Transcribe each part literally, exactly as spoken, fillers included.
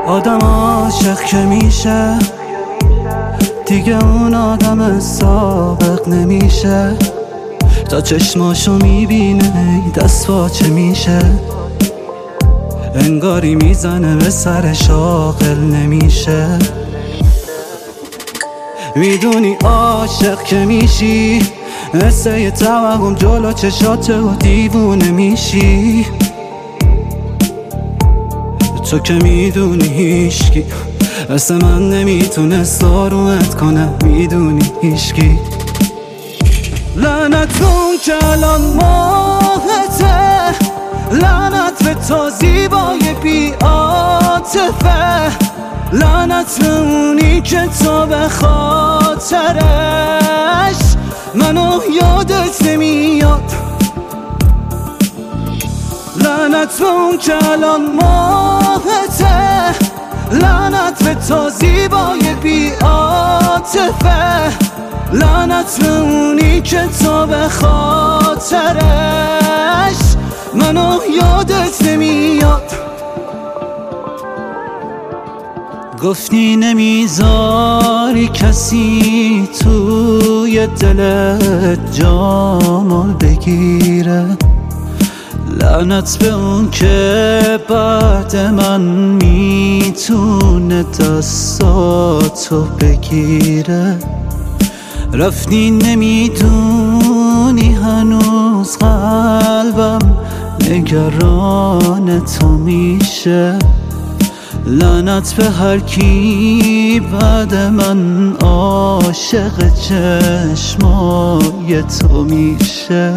آدم عاشق که میشه دیگه اون آدم سابق نمیشه. تا چشماشو میبینه دست پاچه میشه، انگاری میزنه به سرش عاقل نمیشه. میدونی عاشق که میشی مثل یه توهم جلو چشاته و دیوونه میشی. تو که میدونی هیشکی مثل من نمیتونست آرومت کنه، میدونی هیشکی. لعنت اون که الان ماهته، لعنت به تو زیبای بی عاطفه، لعنت به اونی که تو به خاطرش منو یادت نمیاد. لعنت به اون که الان ماهته، لعنت به تو زیبای بی عاطفه، لعنت به اونی که تو به خاطرش منو یادت نمیاد. گفتی نمیذاری کسی توی دلت جامو بگیره، لعنت به اون که بعد من میتونه دستاتو بگیره. رفتی نمیدونی هنوز قلبم نگران تو میشه، لعنت به هر کی بعد من عاشق چشمای تو میشه.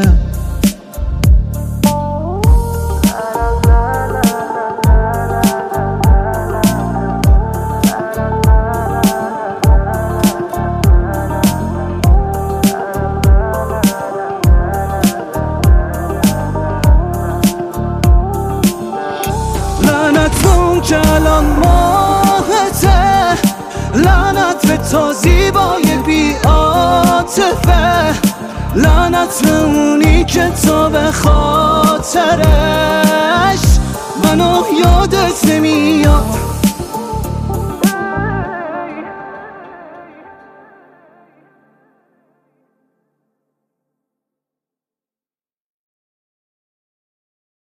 لعنت به اون که الان ماهته، لعنت به تو زیبای بی عاطفه، لعنت به اونی که تو به خاطرش منو یادت نمیاد.